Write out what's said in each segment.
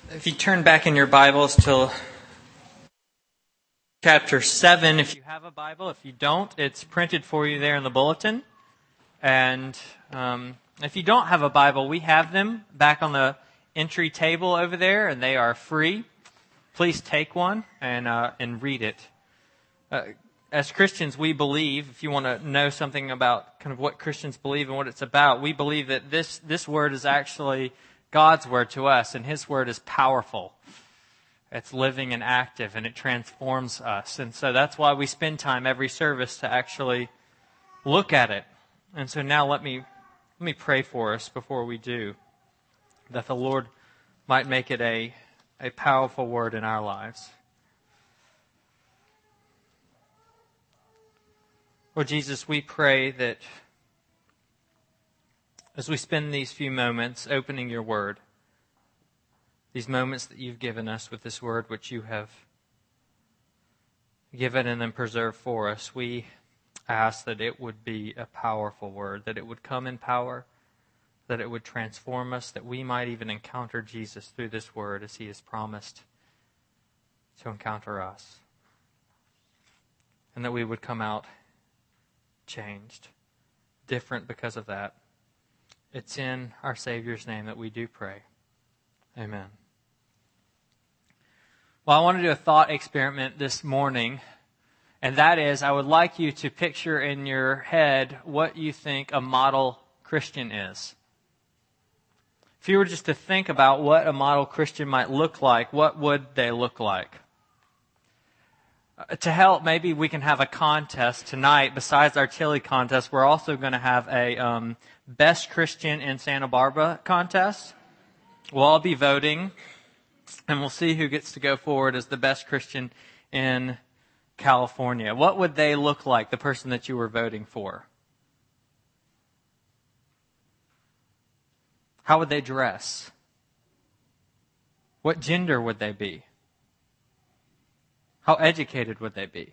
If you turn back in your Bibles to chapter 7, if you have a Bible. If you don't, it's printed for you there in the bulletin. And if you don't have a Bible, we have them back on the entry table over there, and they are free. Please take one and read it. As Christians, we believe, if you want to know something about kind of what Christians believe and what it's about, we believe that this word is actually God's word to us, and His word is powerful. It's living and active, and it transforms us. And so that's why we spend time every service to actually look at it. And so now let me pray for us before we do, that the Lord might make it a powerful word in our lives. Lord Jesus, we pray that as we spend these few moments opening your word, these moments that you've given us with this word which you have given and then preserved for us, we ask that it would be a powerful word, that it would come in power, that it would transform us, that we might even encounter Jesus through this word as He has promised to encounter us, and that we would come out changed, different because of that. It's in our Savior's name that we do pray. Amen. Well, I want to do a thought experiment this morning, and that is I would like you to picture in your head what you think a model Christian is. If you were just to think about what a model Christian might look like, what would they look like? To help, maybe we can have a contest tonight. Besides our chili contest, we're also going to have a Best Christian in Santa Barbara contest. We'll all be voting, and we'll see who gets to go forward as the best Christian in California. What would they look like, the person that you were voting for? How would they dress? What gender would they be? How educated would they be?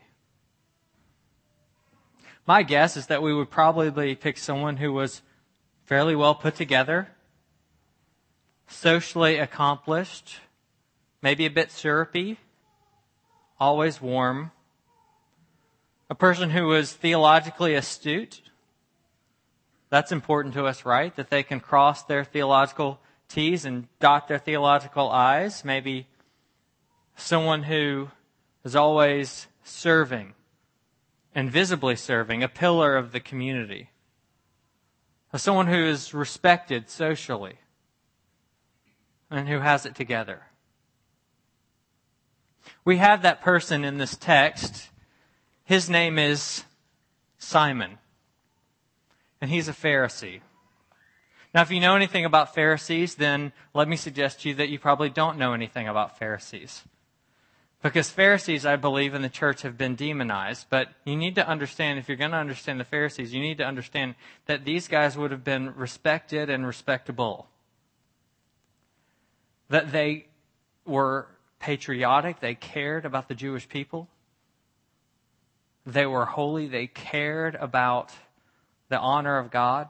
My guess is that we would probably pick someone who was fairly well put together, socially accomplished, maybe a bit syrupy, always warm, a person who was theologically astute. That's important to us, right? That they can cross their theological T's and dot their theological I's. Maybe someone who is always serving and visibly serving, a pillar of the community. Someone who is respected socially and who has it together. We have that person in this text. His name is Simon, and he's a Pharisee. Now, if you know anything about Pharisees, then let me suggest to you that you probably don't know anything about Pharisees. Because Pharisees, I believe, in the church have been demonized. But you need to understand, if you're going to understand the Pharisees, you need to understand that these guys would have been respected and respectable. That they were patriotic. They cared about the Jewish people. They were holy. They cared about the honor of God.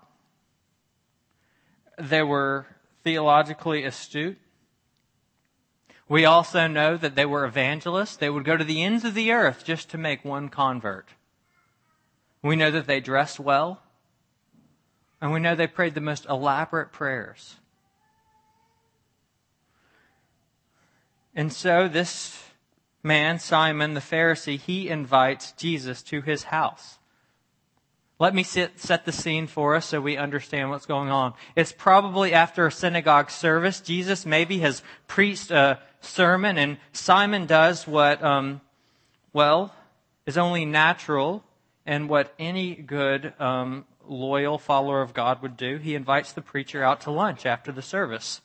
They were theologically astute. We also know that they were evangelists. They would go to the ends of the earth just to make one convert. We know that they dressed well. And we know they prayed the most elaborate prayers. And so this man, Simon the Pharisee, he invites Jesus to his house. Let me set the scene for us so we understand what's going on. It's probably after a synagogue service. Jesus maybe has preached a sermon, and Simon does what, is only natural and what any good, loyal follower of God would do. He invites the preacher out to lunch after the service.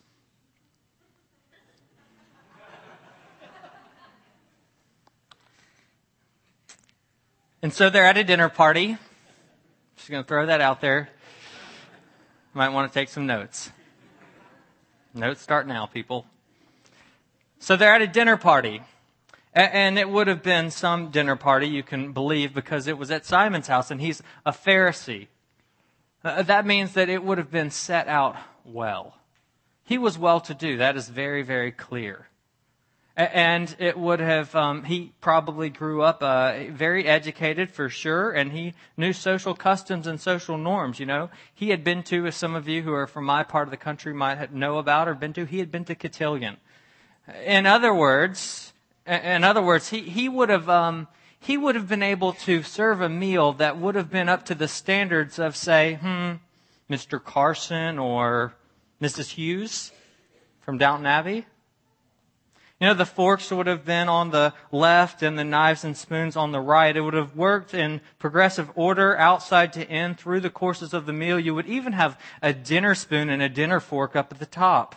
And so they're at a dinner party. Just going to throw that out there. Might want to take some notes. Notes start now, people. So they're at a dinner party. And it would have been some dinner party, you can believe, because it was at Simon's house, and he's a Pharisee. That means that it would have been set out well. He was well-to-do. That is very, very clear. And it would have, he probably grew up very educated for sure, and he knew social customs and social norms, you know. He had been to, as some of you who are from my part of the country might know about or been to, he had been to Cotillion. In other words, he would have been able to serve a meal that would have been up to the standards of, say, Mr. Carson or Mrs. Hughes from Downton Abbey. You know, the forks would have been on the left and the knives and spoons on the right. It would have worked in progressive order, outside to in, through the courses of the meal. You would even have a dinner spoon and a dinner fork up at the top.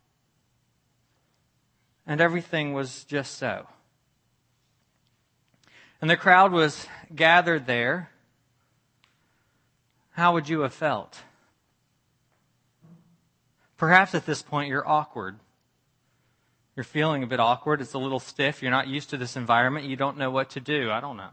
And everything was just so. And the crowd was gathered there. How would you have felt? Perhaps at this point you're awkward. You're feeling a bit awkward. It's a little stiff. You're not used to this environment. You don't know what to do. I don't know.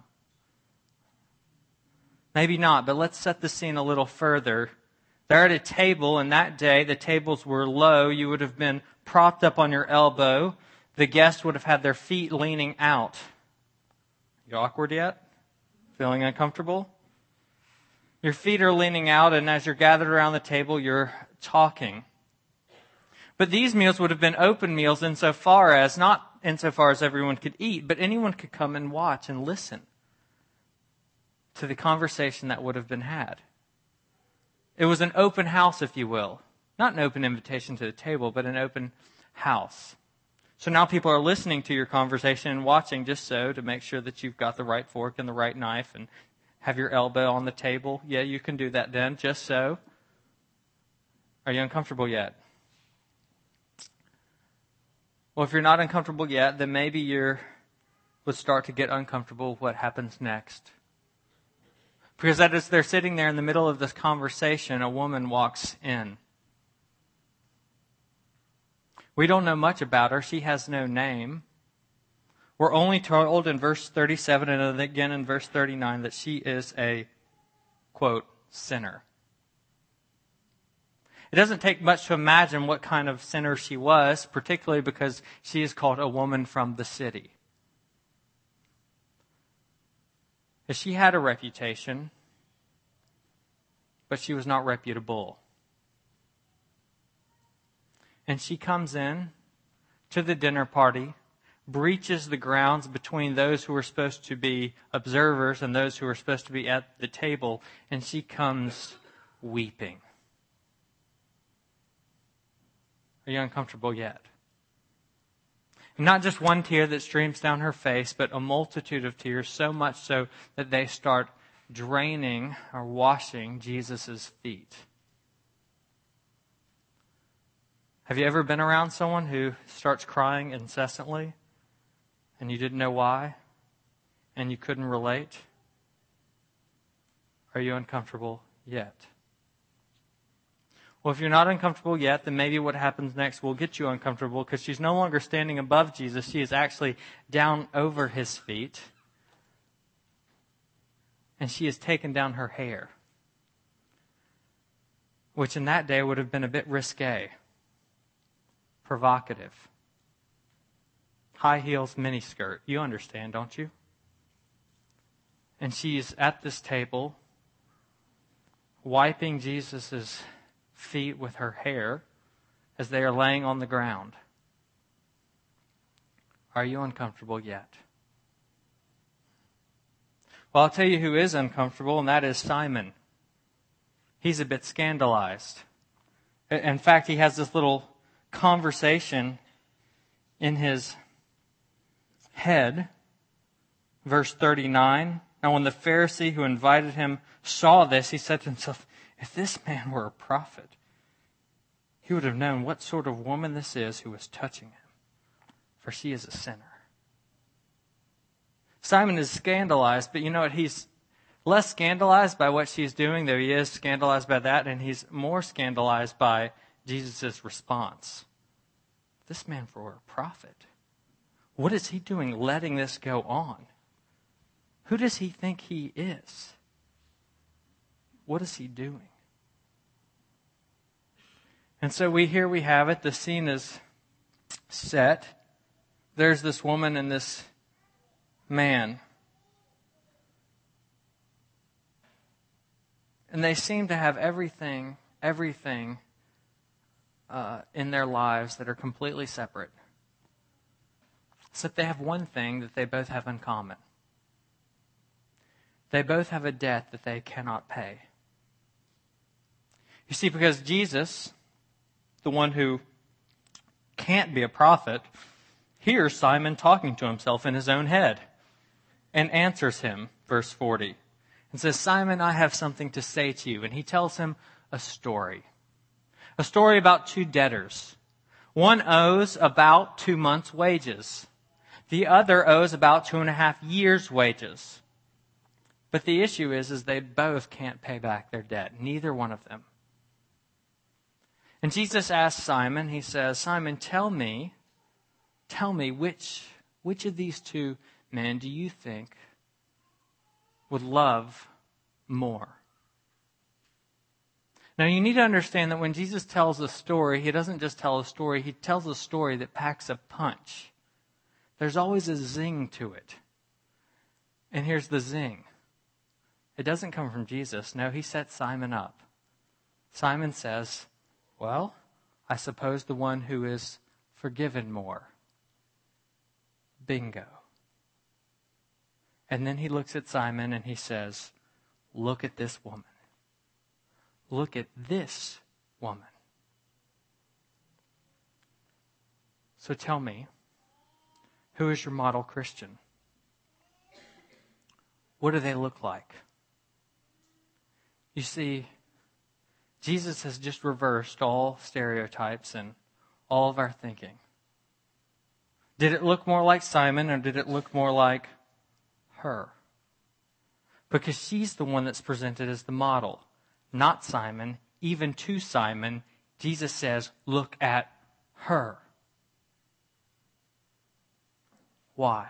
Maybe not, but let's set the scene a little further. They're at a table, and that day the tables were low. You would have been propped up on your elbow. The guests would have had their feet leaning out. You awkward yet? Feeling uncomfortable? Your feet are leaning out, and as you're gathered around the table, you're talking. But these meals would have been open meals not insofar as everyone could eat, but anyone could come and watch and listen to the conversation that would have been had. It was an open house, if you will. Not an open invitation to the table, but an open house. So now people are listening to your conversation and watching just so to make sure that you've got the right fork and the right knife and have your elbow on the table. Yeah, you can do that then, just so. Are you uncomfortable yet? Well, if you're not uncomfortable yet, then maybe you would start to get uncomfortable with what happens next. Because as they're sitting there in the middle of this conversation, a woman walks in. We don't know much about her. She has no name. We're only told in verse 37 and again in verse 39 that she is a, quote, sinner. It doesn't take much to imagine what kind of sinner she was, particularly because she is called a woman from the city. She had a reputation, but she was not reputable. And she comes in to the dinner party, breaches the grounds between those who were supposed to be observers and those who were supposed to be at the table, and she comes weeping. Are you uncomfortable yet? And not just one tear that streams down her face, but a multitude of tears, so much so that they start draining or washing Jesus' feet. Have you ever been around someone who starts crying incessantly and you didn't know why and you couldn't relate? Are you uncomfortable yet? Well, if you're not uncomfortable yet, then maybe what happens next will get you uncomfortable, because she's no longer standing above Jesus. She is actually down over his feet. And she has taken down her hair, which in that day would have been a bit risque, provocative. High heels, miniskirt. You understand, don't you? And she is at this table, wiping Jesus' feet with her hair as they are laying on the ground. Are you uncomfortable yet? Well, I'll tell you who is uncomfortable, and that is Simon. He's a bit scandalized. In fact, he has this little conversation in his head. Verse 39. Now when the Pharisee who invited him saw this, he said to himself, if this man were a prophet, he would have known what sort of woman this is who is touching him, for she is a sinner. Simon is scandalized, but you know what? He's less scandalized by what she's doing, though he is scandalized by that, and he's more scandalized by Jesus' response. This man were a prophet. What is he doing letting this go on? Who does he think he is? What is he doing? And so we have it. The scene is set. There's this woman and this man. And they seem to have everything in their lives that are completely separate. Except they have one thing that they both have in common. They both have a debt that they cannot pay. You see, because Jesus, the one who can't be a prophet, hears Simon talking to himself in his own head and answers him, verse 40, and says, Simon, I have something to say to you. And he tells him a story about two debtors. One owes about 2 months' wages. The other owes about 2.5 years' wages. But the issue is they both can't pay back their debt, neither one of them. And Jesus asks Simon, he says, Simon, tell me, which of these two men do you think would love more? Now you need to understand that when Jesus tells a story, he doesn't just tell a story, he tells a story that packs a punch. There's always a zing to it. And here's the zing. It doesn't come from Jesus. No, he sets Simon up. Simon says, well, I suppose the one who is forgiven more. Bingo. And then he looks at Simon and he says, look at this woman. Look at this woman. So tell me, who is your model Christian? What do they look like? You see, Jesus has just reversed all stereotypes and all of our thinking. Did it look more like Simon or did it look more like her? Because she's the one that's presented as the model, not Simon. Even to Simon, Jesus says, look at her. Why?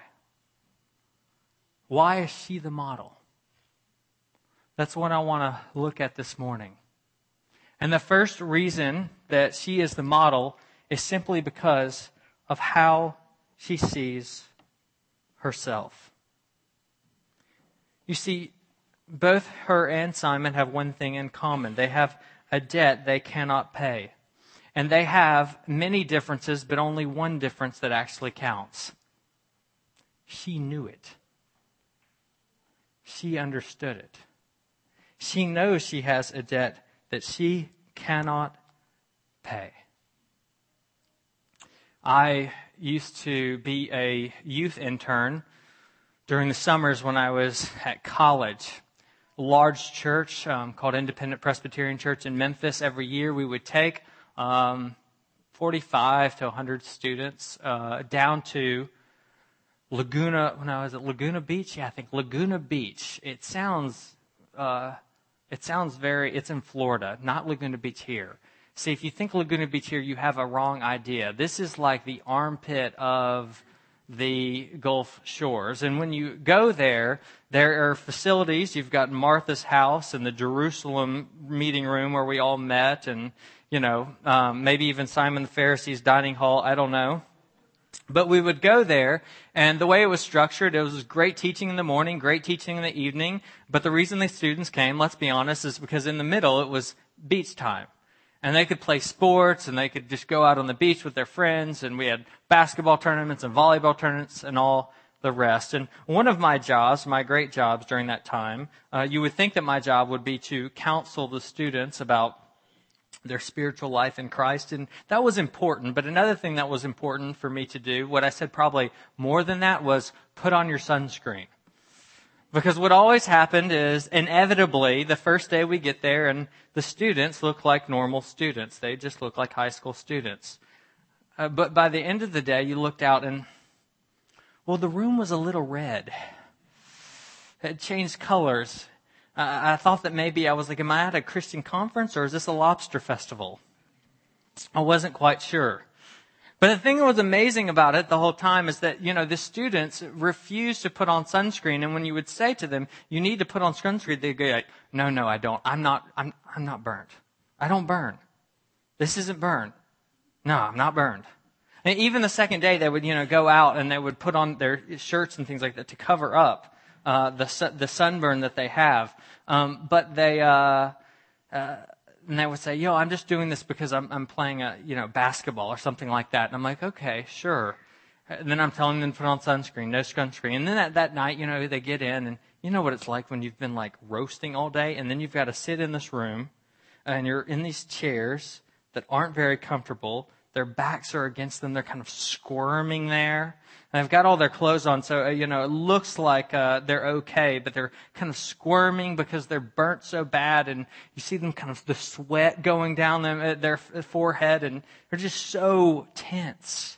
Why is she the model? That's what I want to look at this morning. And the first reason that she is the model is simply because of how she sees herself. You see, both her and Simon have one thing in common. They have a debt they cannot pay. And they have many differences, but only one difference that actually counts. She knew it. She understood it. She knows she has a debt that she cannot pay. I used to be a youth intern during the summers when I was at college. A large church called Independent Presbyterian Church in Memphis. Every year we would take 45 to 100 students down to Laguna. When I was at Laguna Beach, I think Laguna Beach. It sounds it's in Florida, not Laguna Beach here. See, if you think Laguna Beach here, you have a wrong idea. This is like the armpit of the Gulf Shores. And when you go there are facilities. You've got Martha's house and the Jerusalem meeting room where we all met, and, maybe even Simon the Pharisee's dining hall. I don't know. But we would go there, and the way it was structured, it was great teaching in the morning, great teaching in the evening. But the reason the students came, let's be honest, is because in the middle it was beach time. And they could play sports, and they could just go out on the beach with their friends, and we had basketball tournaments and volleyball tournaments and all the rest. And one of my jobs, my great jobs during that time, you would think that my job would be to counsel the students about their spiritual life in Christ, and that was important. But another thing that was important for me to do, what I said probably more than that, was put on your sunscreen. Because what always happened is, inevitably, the first day we get there, and the students look like normal students. They just look like high school students. But by the end of the day, you looked out and, the room was a little red. It changed colors. I thought that maybe I was like, am I at a Christian conference or is this a lobster festival? I wasn't quite sure. But the thing that was amazing about it the whole time is that, the students refused to put on sunscreen. And when you would say to them, you need to put on sunscreen, they'd go like, no, I don't. I'm not burnt. I don't burn. This isn't burned. No, I'm not burned. And even the second day, they would, go out and they would put on their shirts and things like that to cover up the sunburn that they have. But they and they would say, "Yo, I'm just doing this because I'm playing basketball or something like that." And I'm like, "Okay, sure." And then I'm telling them to put on sunscreen, no sunscreen. And then that night, they get in, and you know what it's like when you've been like roasting all day, and then you've got to sit in this room, and you're in these chairs that aren't very comfortable. Their backs are against them. They're kind of squirming there. And they've got all their clothes on, so, it looks like they're okay, but they're kind of squirming because they're burnt so bad. And you see them kind of the sweat going down their forehead, and they're just so tense.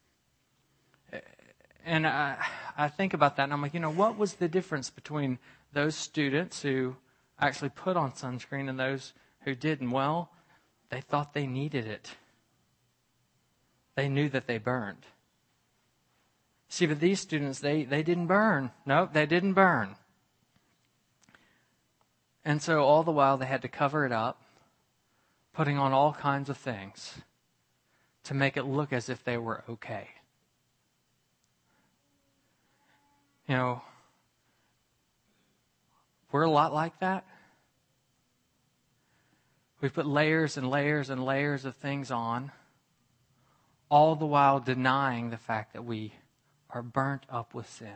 And I think about that, and I'm like, what was the difference between those students who actually put on sunscreen and those who didn't? Well, they thought they needed it. They knew that they burned. See, but these students, they didn't burn. Nope, they didn't burn. And so all the while they had to cover it up, putting on all kinds of things to make it look as if they were okay. We're a lot like that. We put layers and layers and layers of things on, all the while denying the fact that we are burnt up with sin.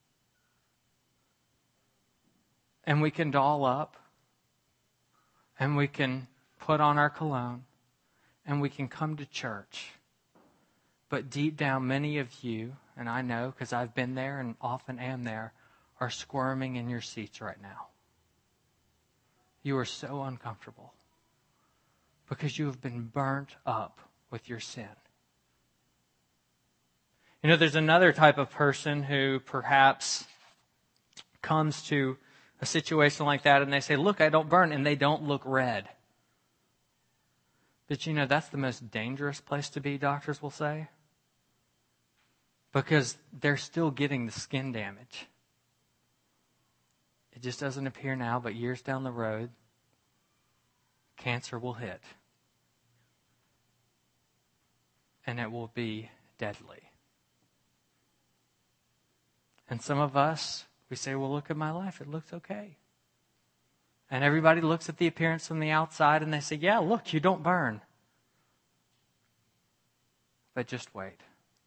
And we can doll up, and we can put on our cologne, and we can come to church. But deep down, many of you, and I know because I've been there and often am there, are squirming in your seats right now. You are so uncomfortable because you have been burnt up with your sin. There's another type of person who perhaps comes to a situation like that and they say, "Look, I don't burn," and they don't look red. But that's the most dangerous place to be, doctors will say. Because they're still getting the skin damage. It just doesn't appear now, but years down the road, cancer will hit. And it will be deadly. And some of us, we say, "Well, look at my life. It looks okay." And everybody looks at the appearance from the outside and they say, "Yeah, look, you don't burn." But just wait.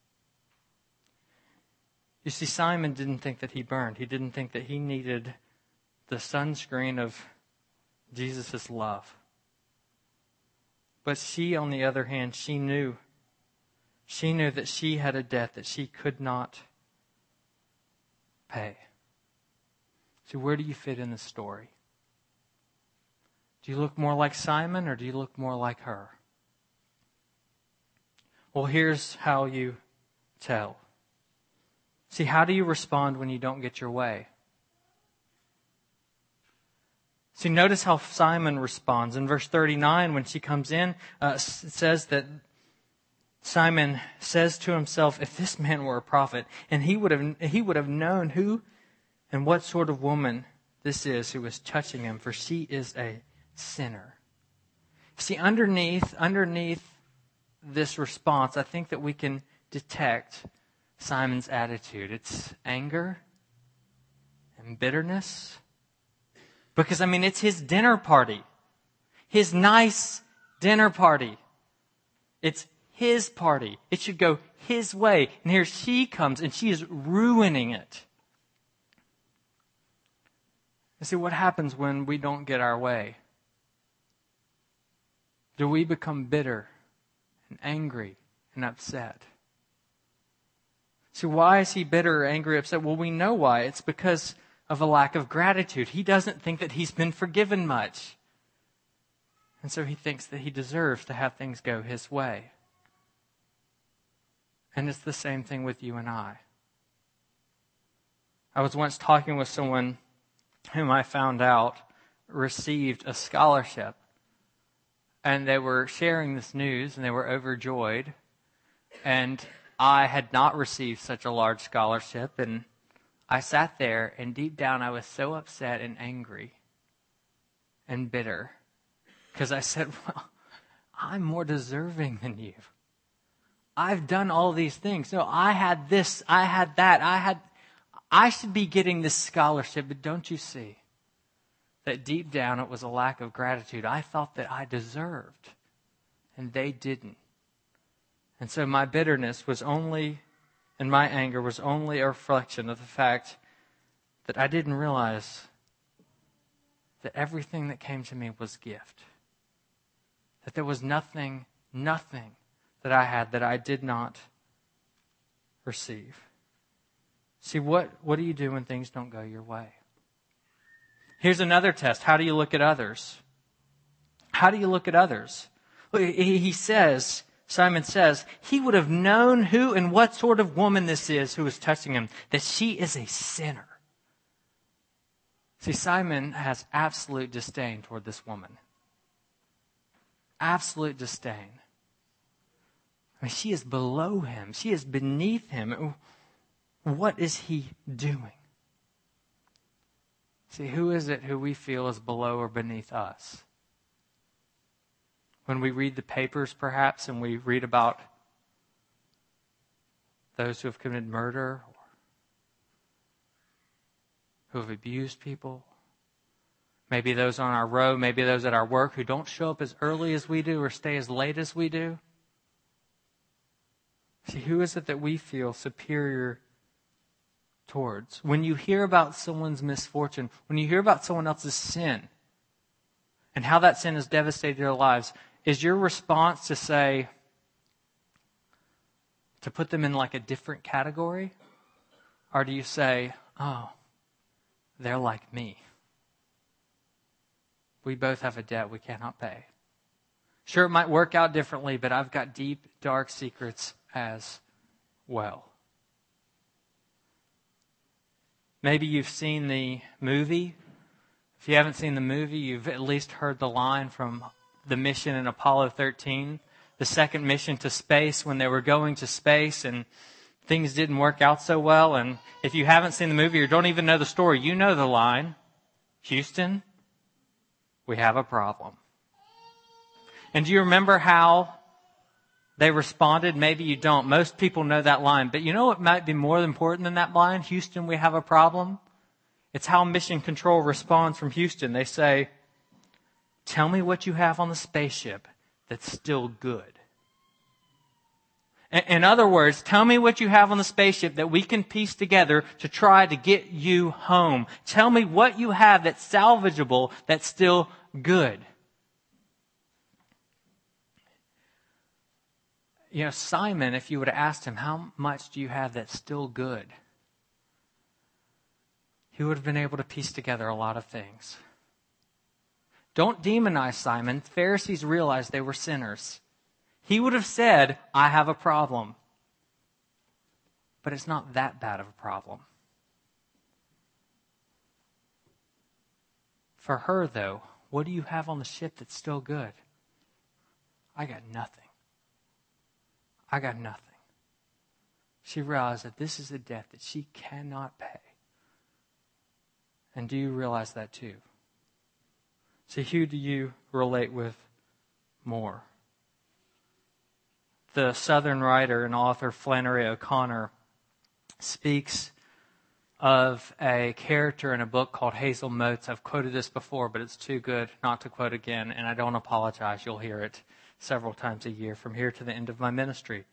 You see, Simon didn't think that he burned. He didn't think that he needed the sunscreen of Jesus' love. But she, on the other hand, she knew that she had a debt that she could not pay. So where do you fit in the story? Do you look more like Simon or do you look more like her? Well, here's how you tell. See, how do you respond when you don't get your way? See, notice how Simon responds. In verse 39, when she comes in, it says that Simon says to himself, "If this man were a prophet," and he would have known who and what sort of woman this is who is touching him, for she is a sinner. See, underneath this response, I think that we can detect Simon's attitude. It's anger and bitterness. Because, it's his dinner party. His nice dinner party. It's his party. It should go his way. And here she comes and she is ruining it. And see, what happens when we don't get our way? Do we become bitter and angry and upset? See, why is he bitter, angry, upset? Well, we know why. It's because of a lack of gratitude. He doesn't think that he's been forgiven much. And so he thinks that he deserves to have things go his way. And it's the same thing with you and I. I was once talking with someone whom I found out received a scholarship. And they were sharing this news and they were overjoyed. And I had not received such a large scholarship, and I sat there, and deep down I was so upset and angry and bitter because I said, "Well, I'm more deserving than you. I've done all these things. No, I had this, I had that, I should be getting this scholarship, but don't you see that deep down it was a lack of gratitude? I thought that I deserved, and they didn't. And so my bitterness was only, and my anger was only a reflection of the fact that I didn't realize that everything that came to me was gift. That there was nothing that I had that I did not receive. See, what do you do when things don't go your way? Here's another test. How do you look at others? How do you look at others? He says, Simon says, he would have known who and what sort of woman this is who is touching him, that she is a sinner. See, Simon has absolute disdain toward this woman. Absolute disdain. I mean, she is below him. She is beneath him. What is he doing? See, who is it who we feel is below or beneath us? When we read the papers, perhaps, and we read about those who have committed murder, or who have abused people, maybe those on our road, maybe those at our work who don't show up as early as we do or stay as late as we do. See, who is it that we feel superior towards? When you hear about someone's misfortune, when you hear about someone else's sin, and how that sin has devastated their lives, is your response to say, to put them in like a different category? Or do you say, oh, they're like me. We both have a debt we cannot pay. Sure, it might work out differently, but I've got deep, dark secrets as well. Maybe you've seen the movie. If you haven't seen the movie, you've at least heard the line from the mission in Apollo 13, the second mission to space, when they were going to space and things didn't work out so well. And if you haven't seen the movie or don't even know the story, you know the line, Houston, we have a problem. And do you remember how they responded? Maybe you don't. Most people know that line. But you know what might be more important than that line? Houston, we have a problem. It's how Mission Control responds from Houston. They say, tell me what you have on the spaceship that's still good. In other words, tell me what you have on the spaceship that we can piece together to try to get you home. Tell me what you have that's salvageable, that's still good. You know, Simon, if you would have asked him, how much do you have that's still good? He would have been able to piece together a lot of things. Don't demonize Simon. Pharisees realized they were sinners. He would have said, I have a problem. But it's not that bad of a problem. For her, though, what do you have on the ship that's still good? I got nothing. I got nothing. She realized that this is a debt that she cannot pay. And do you realize that too? See, who do you relate with more? The Southern writer and author Flannery O'Connor speaks of a character in a book called Hazel Motes. I've quoted this before, but it's too good not to quote again, and I don't apologize. You'll hear it several times a year from here to the end of my ministry.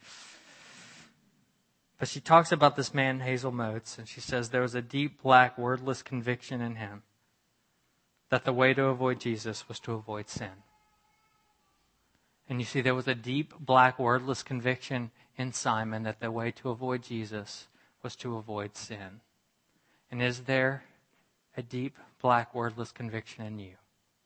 But she talks about this man, Hazel Motes, and she says there was a deep, black, wordless conviction in him that the way to avoid Jesus was to avoid sin. And you see, there was a deep, black, wordless conviction in Simon that the way to avoid Jesus was to avoid sin. And is there a deep, black, wordless conviction in you?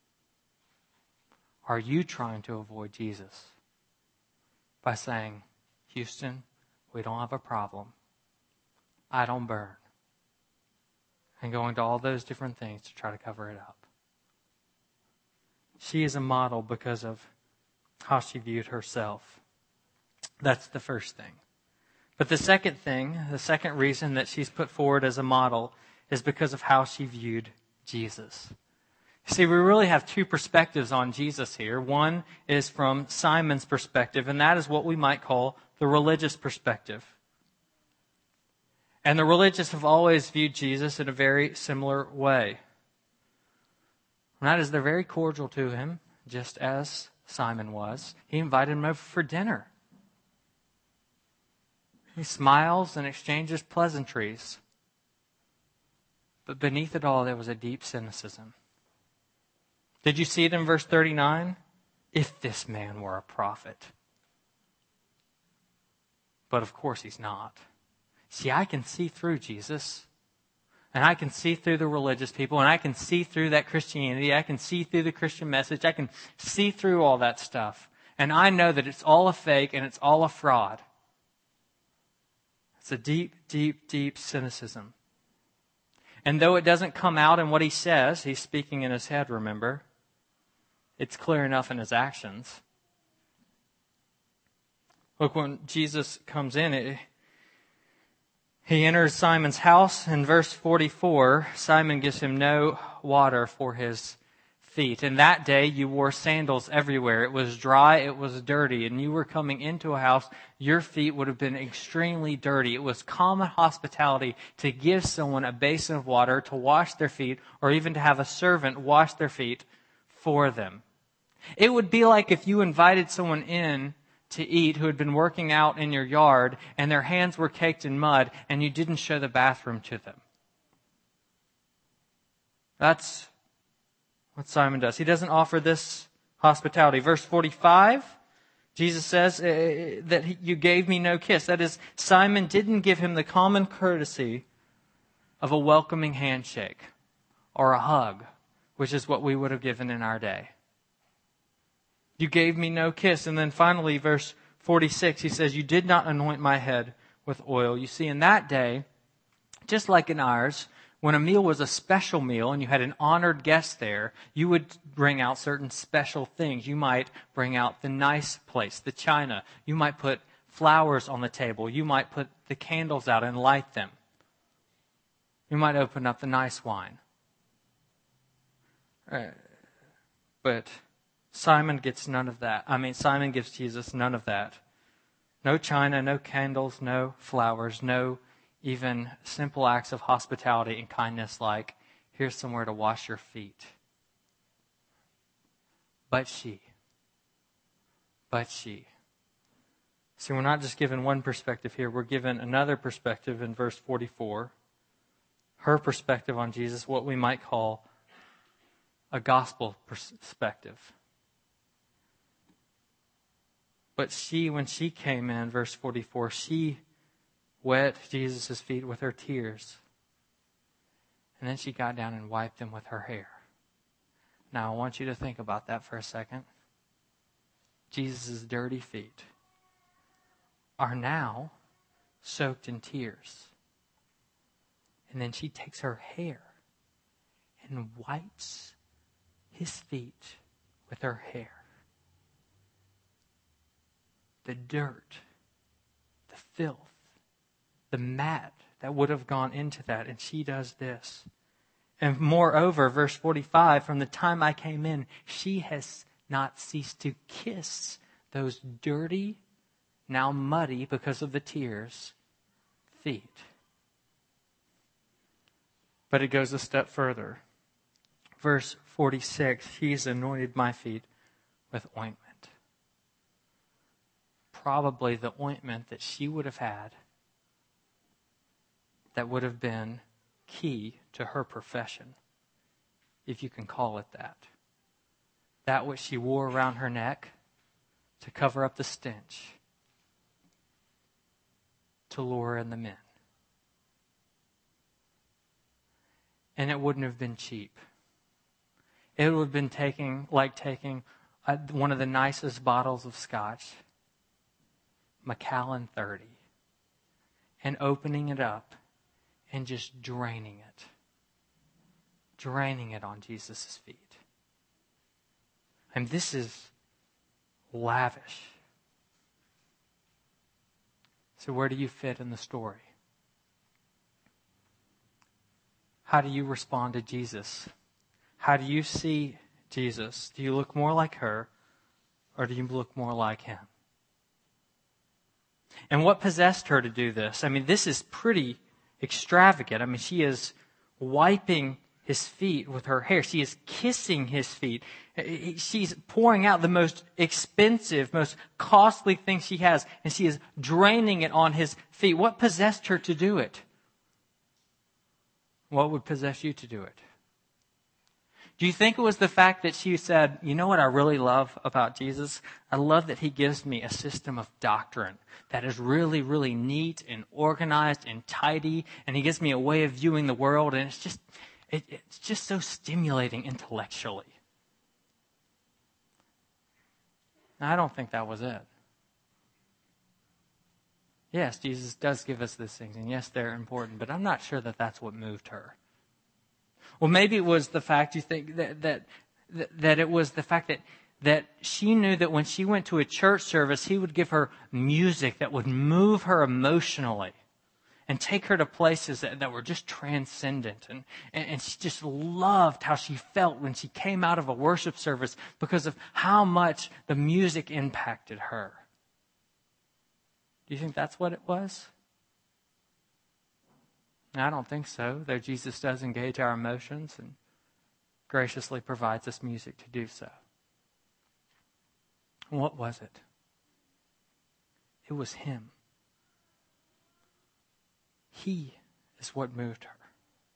Are you trying to avoid Jesus by saying, Houston, we don't have a problem. I don't burn. And going to all those different things to try to cover it up. She is a model because of how she viewed herself. That's the first thing. But the second thing, the second reason that she's put forward as a model is because of how she viewed Jesus. See, we really have two perspectives on Jesus here. One is from Simon's perspective, and that is what we might call the religious perspective. And the religious have always viewed Jesus in a very similar way. And that is, they're very cordial to him, just as Simon was. He invited him over for dinner. He smiles and exchanges pleasantries. But beneath it all, there was a deep cynicism. Did you see it in verse 39? If this man were a prophet. But of course he's not. See, I can see through Jesus. And I can see through the religious people. And I can see through that Christianity. I can see through the Christian message. I can see through all that stuff. And I know that it's all a fake and it's all a fraud. It's a deep, deep, deep cynicism. And though it doesn't come out in what he says, he's speaking in his head, remember? It's clear enough in his actions. Look, when Jesus comes in, he enters Simon's house. In verse 44, Simon gives him no water for his feet. And that day you wore sandals everywhere. It was dry, it was dirty, and you were coming into a house, your feet would have been extremely dirty. It was common hospitality to give someone a basin of water to wash their feet, or even to have a servant wash their feet for them. It would be like if you invited someone in to eat who had been working out in your yard and their hands were caked in mud and you didn't show the bathroom to them. That's what Simon does. He doesn't offer this hospitality. Verse 45, Jesus says that you gave me no kiss. That is, Simon didn't give him the common courtesy of a welcoming handshake or a hug, which is what we would have given in our day. You gave me no kiss. And then finally, verse 46, he says, you did not anoint my head with oil. You see, in that day, just like in ours, when a meal was a special meal and you had an honored guest there, you would bring out certain special things. You might bring out the nice plates, the china. You might put flowers on the table. You might put the candles out and light them. You might open up the nice wine. But Simon gets none of that. Simon gives Jesus none of that. No china, no candles, no flowers, no even simple acts of hospitality and kindness like, here's somewhere to wash your feet. But she. See, we're not just given one perspective here. We're given another perspective in verse 44. Her perspective on Jesus, what we might call a gospel perspective. But she, when she came in, verse 44, she wet Jesus' feet with her tears. And then she got down and wiped them with her hair. Now, I want you to think about that for a second. Jesus' dirty feet are now soaked in tears. And then she takes her hair and wipes his feet with her hair. The dirt, the filth, the mat that would have gone into that. And she does this. And moreover, verse 45, from the time I came in, she has not ceased to kiss those dirty, now muddy because of the tears, feet. But it goes a step further. Verse 46, he's anointed my feet with ointment. Probably the ointment that she would have had that would have been key to her profession, if you can call it that. That which she wore around her neck to cover up the stench, to lure in the men. And it wouldn't have been cheap. It would have been taking one of the nicest bottles of scotch, Macallan 30, and opening it up and just draining it on Jesus' feet. And this is lavish. So where do you fit in the story? How do you respond to Jesus? How do you see Jesus? Do you look more like her, or do you look more like him? And what possessed her to do this? I mean, this is pretty extravagant. I mean, she is wiping his feet with her hair. She is kissing his feet. She's pouring out the most expensive, most costly thing she has, and she is draining it on his feet. What possessed her to do it? What would possess you to do it? Do you think it was the fact that she said, you know what I really love about Jesus? I love that he gives me a system of doctrine that is really, really neat and organized and tidy, and he gives me a way of viewing the world, and it's just so stimulating intellectually. Now, I don't think that was it. Yes, Jesus does give us these things, and yes, they're important, but I'm not sure that that's what moved her. Well, maybe it was the fact, you think, that it was the fact that she knew that when she went to a church service, he would give her music that would move her emotionally and take her to places that were just transcendent. And she just loved how she felt when she came out of a worship service because of how much the music impacted her. Do you think that's what it was? I don't think so, though Jesus does engage our emotions and graciously provides us music to do so. What was it? It was him. He is what moved her.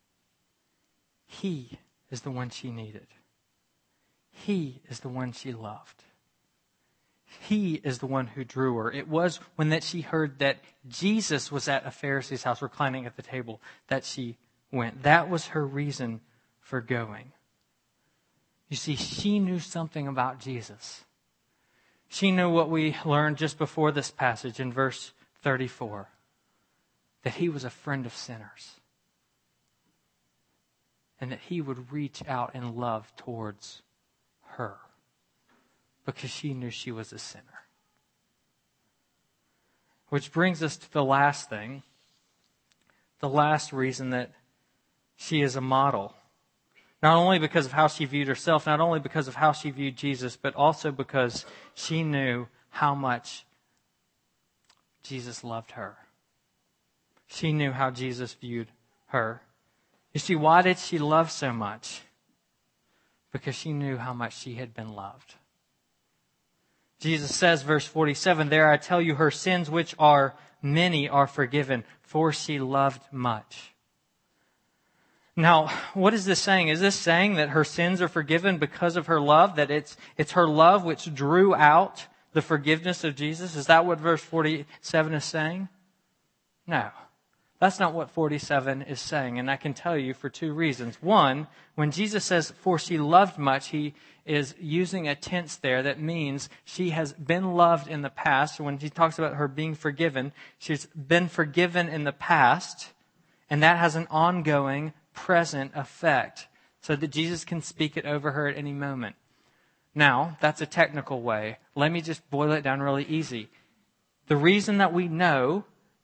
He is the one she needed. He is the one she loved. He is the one who drew her. It was when that she heard that Jesus was at a Pharisee's house reclining at the table that she went. That was her reason for going. You see, she knew something about Jesus. She knew what we learned just before this passage in verse 34, that he was a friend of sinners and that he would reach out in love towards her, because she knew she was a sinner. Which brings us to the last thing, the last reason that she is a model. Not only because of how she viewed herself, not only because of how she viewed Jesus, but also because she knew how much Jesus loved her. She knew how Jesus viewed her. You see, why did she love so much? Because she knew how much she had been loved. Jesus says, verse 47, there I tell you, her sins, which are many, are forgiven, for she loved much. Now, what is this saying? Is this saying that her sins are forgiven because of her love? That it's her love which drew out the forgiveness of Jesus? Is that what verse 47 is saying? No. That's not what 47 is saying, and I can tell you for two reasons. One, when Jesus says, for she loved much, he is using a tense there that means she has been loved in the past. When he talks about her being forgiven, she's been forgiven in the past, and that has an ongoing, present effect, so that Jesus can speak it over her at any moment. Now, that's a technical way. Let me just boil it down really easy. The reason that we know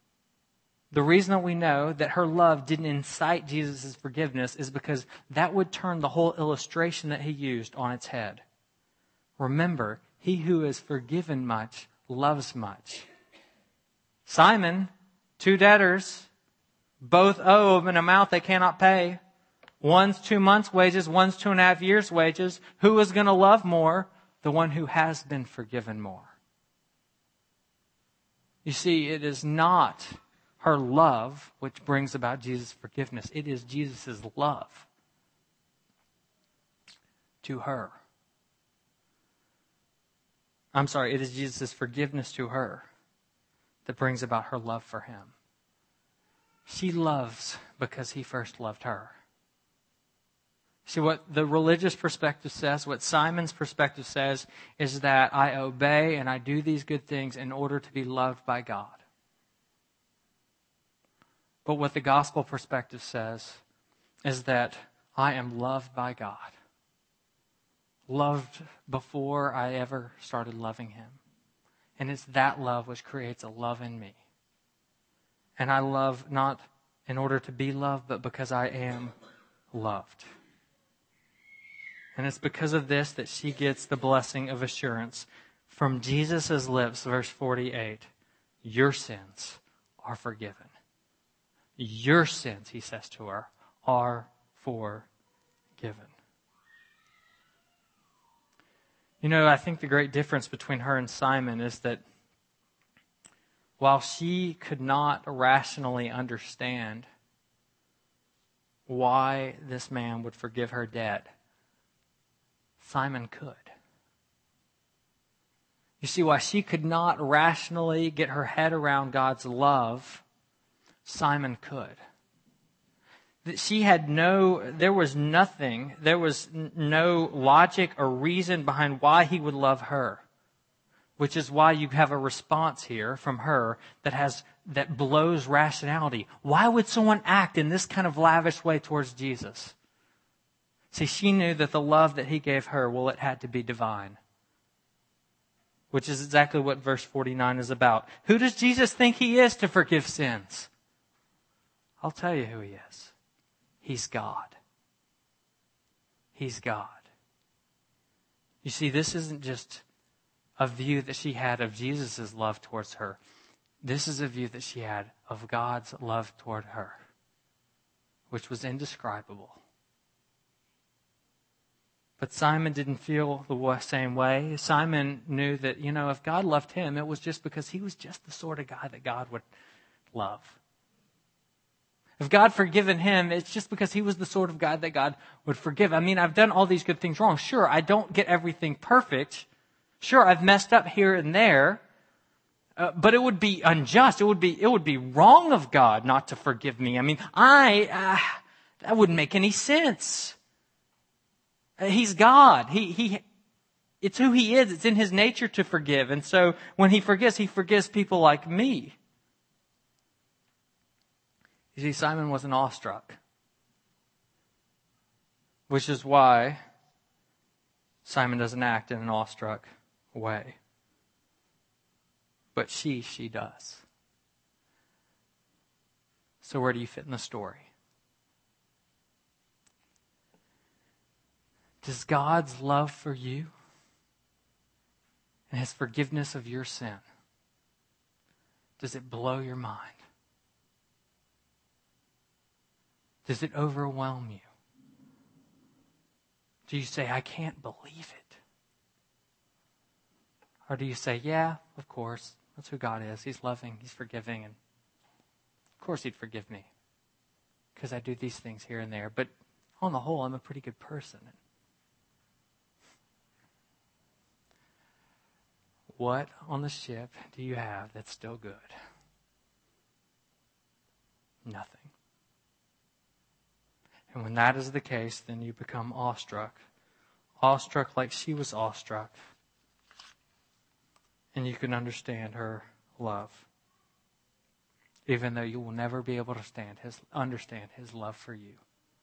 that her love didn't incite Jesus' forgiveness is because that would turn the whole illustration that he used on its head. Remember, he who is forgiven much loves much. Simon, 2 debtors, both owe an amount they cannot pay. One's 2 months' wages, one's 2.5 years' wages. Who is going to love more? The one who has been forgiven more. You see, it is not her love which brings about Jesus' forgiveness. It is Jesus' love to her. It is Jesus' forgiveness to her that brings about her love for him. She loves because he first loved her. See, what the religious perspective says, what Simon's perspective says, is that I obey and I do these good things in order to be loved by God. But what the gospel perspective says is that I am loved by God. Loved before I ever started loving him. And it's that love which creates a love in me. And I love not in order to be loved, but because I am loved. And it's because of this that she gets the blessing of assurance from Jesus' lips, verse 48. Your sins are forgiven. Your sins, he says to her, are forgiven. You know, I think the great difference between her and Simon is that while she could not rationally understand why this man would forgive her debt, Simon could. You see, why she could not rationally get her head around God's love, Simon could. There was no logic or reason behind why he would love her. Which is why you have a response here from her that blows rationality. Why would someone act in this kind of lavish way towards Jesus? See, she knew that the love that he gave her, it had to be divine. Which is exactly what verse 49 is about. Who does Jesus think he is to forgive sins? I'll tell you who he is. He's God. He's God. You see, this isn't just a view that she had of Jesus' love towards her. This is a view that she had of God's love toward her, which was indescribable. But Simon didn't feel the same way. Simon knew that, if God loved him, it was just because he was just the sort of guy that God would love. If God forgiven him, it's just because he was the sort of guy that God would forgive. I mean, I've done all these good things wrong. Sure, I don't get everything perfect. Sure, I've messed up here and there. But it would be unjust. It would be wrong of God not to forgive me. I mean, that wouldn't make any sense. He's God. It's who he is. It's in his nature to forgive. And so when he forgives people like me. You see, Simon wasn't awestruck. Which is why Simon doesn't act in an awestruck way. But she does. So where do you fit in the story? Does God's love for you and his forgiveness of your sin, does it blow your mind? Does it overwhelm you? Do you say, I can't believe it? Or do you say, yeah, of course, that's who God is. He's loving, he's forgiving, and of course he'd forgive me because I do these things here and there. But on the whole, I'm a pretty good person. What on the ship do you have that's still good? Nothing. And when that is the case, then you become awestruck. Awestruck like she was awestruck. And you can understand her love. Even though you will never be able to understand his love for you.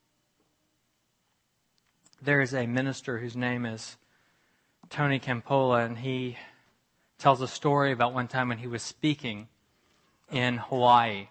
There is a minister whose name is Tony Campolo, and he tells a story about one time when he was speaking in Hawaii.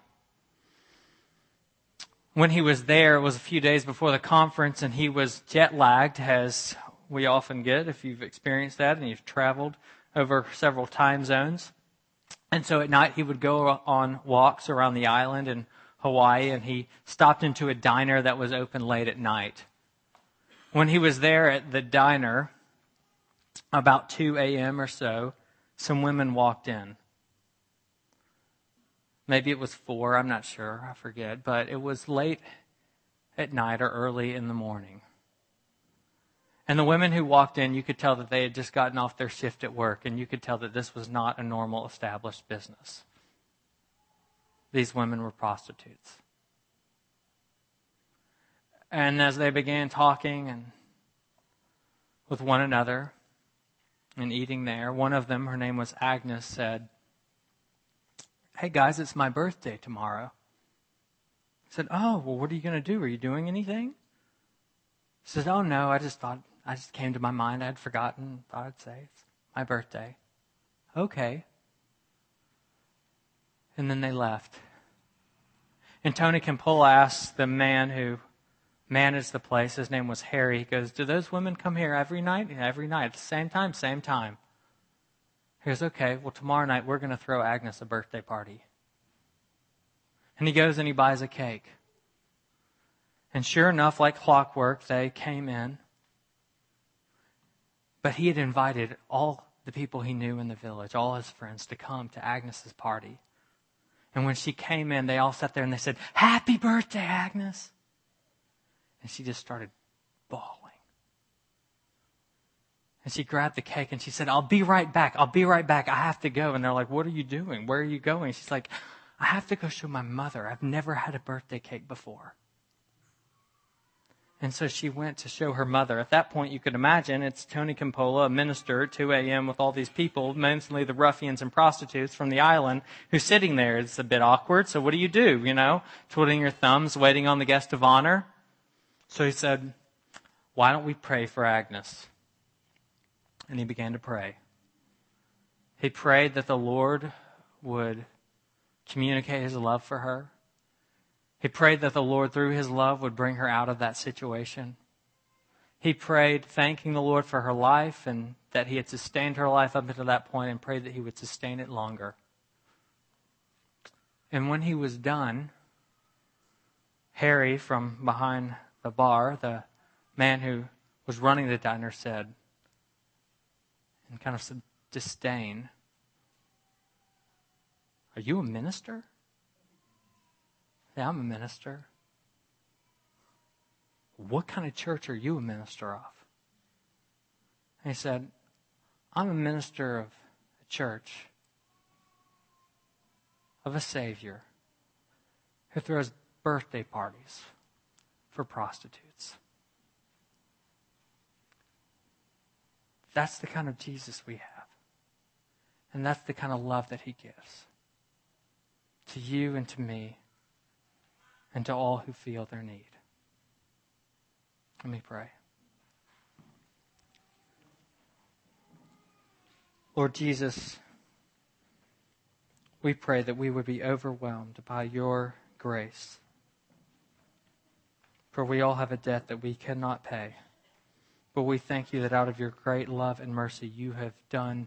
When he was there, it was a few days before the conference, and he was jet lagged, as we often get if you've experienced that and you've traveled over several time zones. And so at night he would go on walks around the island in Hawaii, and he stopped into a diner that was open late at night. When he was there at the diner, about 2 a.m. or so, some women walked in. Maybe it was 4, I'm not sure, I forget. But it was late at night or early in the morning. And the women who walked in, you could tell that they had just gotten off their shift at work, and you could tell that this was not a normal established business. These women were prostitutes. And as they began talking and with one another and eating there, one of them, her name was Agnes, said, "Hey guys, it's my birthday tomorrow." I said, "Oh, well, what are you going to do? Are you doing anything?" She said, "Oh no, I just came to my mind. I had forgotten. Thought I'd say it's my birthday." Okay. And then they left. And Tony Campolo asked the man who managed the place. His name was Harry. He goes, do those women come here every night? Yeah, every night. At the same time? Same time. He goes, okay, well, tomorrow night we're going to throw Agnes a birthday party. And he goes and he buys a cake. And sure enough, like clockwork, they came in. But he had invited all the people he knew in the village, all his friends, to come to Agnes's party. And when she came in, they all sat there and they said, "Happy birthday, Agnes." And she just started bawling. And she grabbed the cake and she said, "I'll be right back. I'll be right back. I have to go." And they're like, "What are you doing? Where are you going?" She's like, "I have to go show my mother. I've never had a birthday cake before." And so she went to show her mother. At that point, you could imagine, it's Tony Campola, a minister, at 2 a.m. with all these people, mostly the ruffians and prostitutes from the island, who's sitting there. It's a bit awkward. So what do? Twiddling your thumbs, waiting on the guest of honor. So he said, "Why don't we pray for Agnes?" And he began to pray. He prayed that the Lord would communicate his love for her. He prayed that the Lord, through his love, would bring her out of that situation. He prayed, thanking the Lord for her life and that he had sustained her life up until that point, and prayed that he would sustain it longer. And when he was done, Harry, from behind the bar, the man who was running the diner, said, in kind of some disdain, "Are you a minister?" "Yeah, I'm a minister." "What kind of church are you a minister of?" And he said, "I'm a minister of a church of a Savior who throws birthday parties for prostitutes." That's the kind of Jesus we have. And that's the kind of love that he gives to you and to me and to all who feel their need. Let me pray. Lord Jesus, we pray that we would be overwhelmed by your grace. For we all have a debt that we cannot pay. But we thank you that out of your great love and mercy, you have done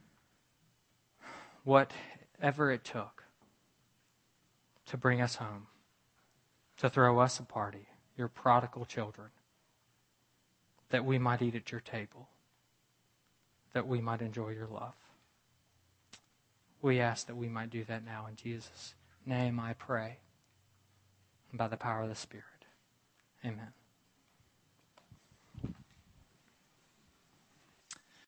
whatever it took to bring us home, to throw us a party, your prodigal children, that we might eat at your table, that we might enjoy your love. We ask that we might do that now in Jesus' name, I pray, and by the power of the Spirit. Amen.